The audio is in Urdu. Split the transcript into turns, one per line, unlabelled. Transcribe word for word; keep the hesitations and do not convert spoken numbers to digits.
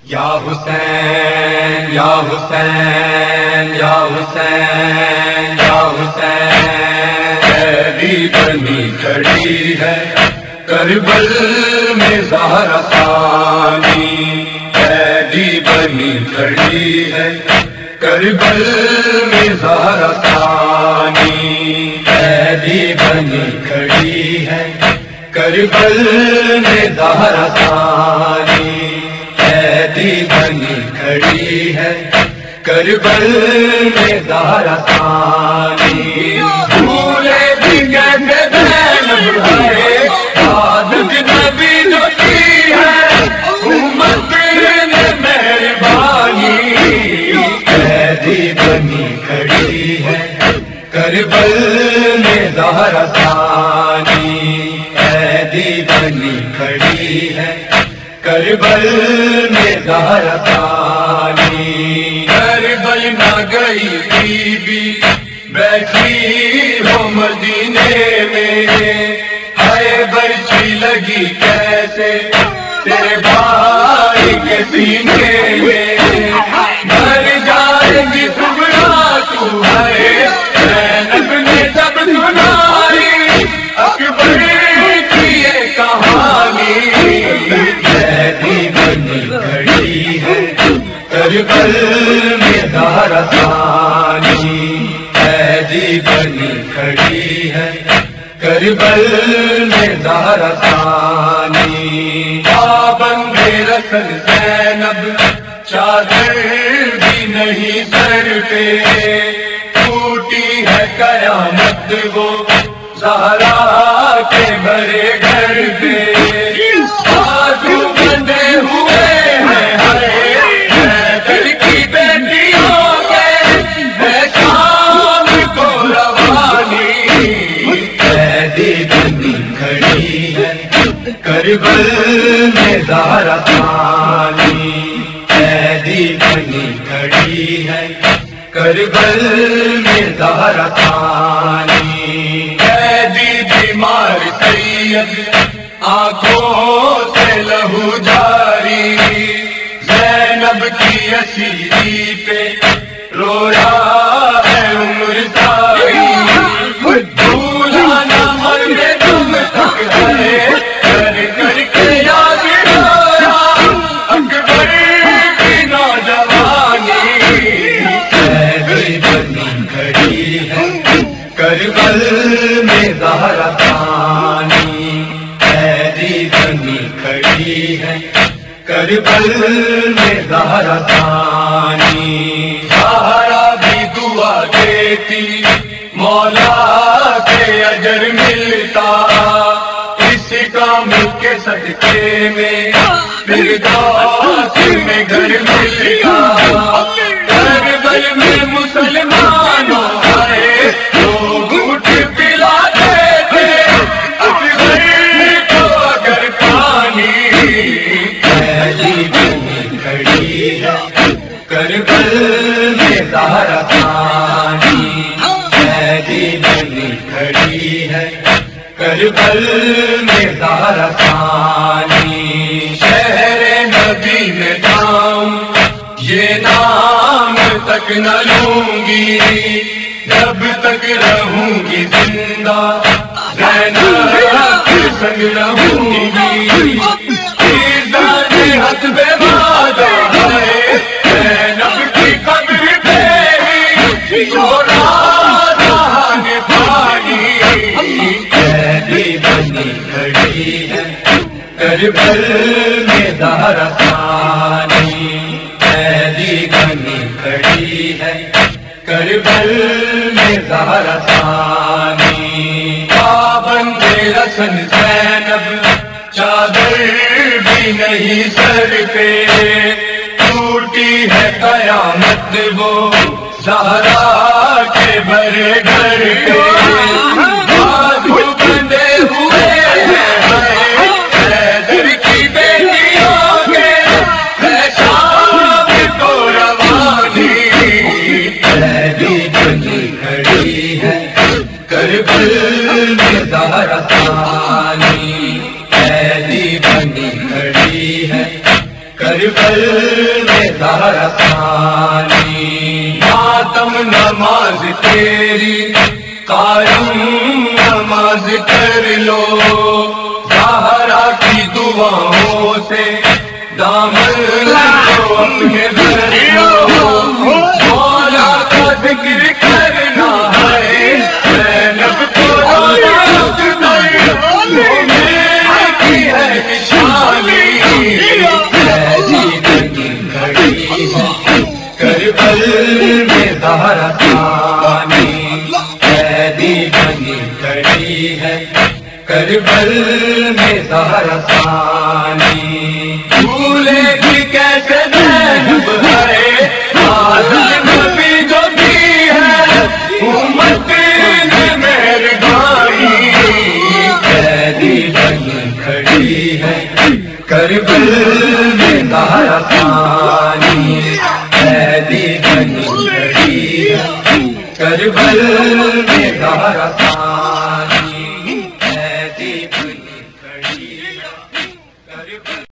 یا حسین یا حسین یا حسین یا حسین، قیدی بنی کھڑی ہے کربل میں زہرا ثانی، قیدی بنی کھڑی ہے کربل میں زہرا ثانی، قیدی بنی کھڑی ہے کربل میں زہرا ثانی، قیدی بنی کھڑی ہے کربل میں زہرا ثانی، بھولے بھی کیسے زینب ہے عادت نبی جو کی ہے امت نے مہربانی، قیدی بنی کھڑی ہے کربل میں زہرا ثانی، قیدی بنی کھڑی ہے کربل میں زہرا ثانی، کربل نہ گئی بی بی بیٹھی ہو مدینے میں، ہائے برچھی لگی کیسے تیرے بھائی کے سینے میں، مر جائے گی صبح تو ہے زینب نے جب سنائی اکبر کی یہ کہانی، قیدی بنی کھڑی ہے کربل میں زہرا ثانی، قیدی بنی کھڑی ہے کربل میں زہرا ثانی، پابند رسل زینب چادر بھی نہیں سر پہ، ٹوٹی ہے قیامت وہ زہرا کے بھرے گھر پہ، بازو بندے ہوئے ہیں ہرے حیدر کی بیٹیوں کے ہے شام کو روانی، قیدی بنی کھڑی ہے کربل میں زہرا ثانی، قیدی بنی کھڑی ہے کربل میں زہرا ثانی، قیدی بیمار سید آنکھوں سے لہو جاری، زینب کی اسیری پہ رویا ہے عمر ساری، بھولا نہ مرنے تم تک ہے کر کر کے یاد رویا اکبر کی نوجوانی، قیدی بنی کھڑی ہے کربل میں زہرا ثانی، قیدی بنی کھڑی ہے کربل میں زہرا ثانی، زہرا بھی دعا دیتی مولا سے اجر ملتا، اس کام کے صدقے میں فردوس میں گھر ملتا، کربل میں مسلمانوں آئے لوگ اٹھ پلاتے تھے اکبر کو اگر پانی، قیدی بنی کھڑی ہے کربل میں زہرا ثانی، قیدی بنی کھڑی ہے کربل میں زہرا ثانی، شہر نبی میں نام یہ نام تک نہ لوں گی جب تک رہوں گی زندہ زینب کے سنگ رہوں گی، عزت حد بے وعدہ ہے زینب کی قبر پہ ہی سونا جہان پانی، قیدی بنی کھڑی ہے کربل میں زہرا ثانی، قیدی بنی کھڑی ہے کربل میں زہرا ثانی، پابند رسن زینب چادر بھی نہیں سر پہ، ٹوٹی ہے قیامت وہ زہرا کے بھرے گھر پہ، بازو بندے ہوئے ہیں حیدر کی بیٹیوں کے ہے شام کو روانی، قیدی بنی کھڑی ہے کربل میں زہرا ثانی، قیدی بنی کھڑی ہے کربل میں زہرا ثانی، ماتم نماز تیری قائم نماز کر لو، زہرا کی دعاؤں سے دامن کو اپنے بھر لو، مولا کا ذکر کرنا ہے زینب کو روز نہیں، مومن کی ہے نشانی، قیدی بنی کھڑی ہے کربل میں زہرا ثانی، قیدی بنی کھڑی ہے کربل میں زہرا ثانی، بھولے گی کیسے زینب ہے عادت نبی جو کی ہے امت نے مہربانی، قیدی بنی کھڑی ہے کربل میں زہرا ثانی، قیدی بنی کھڑی ہے کربل میں زہرا ثانی، قیدی بنی کھڑی ہے کربل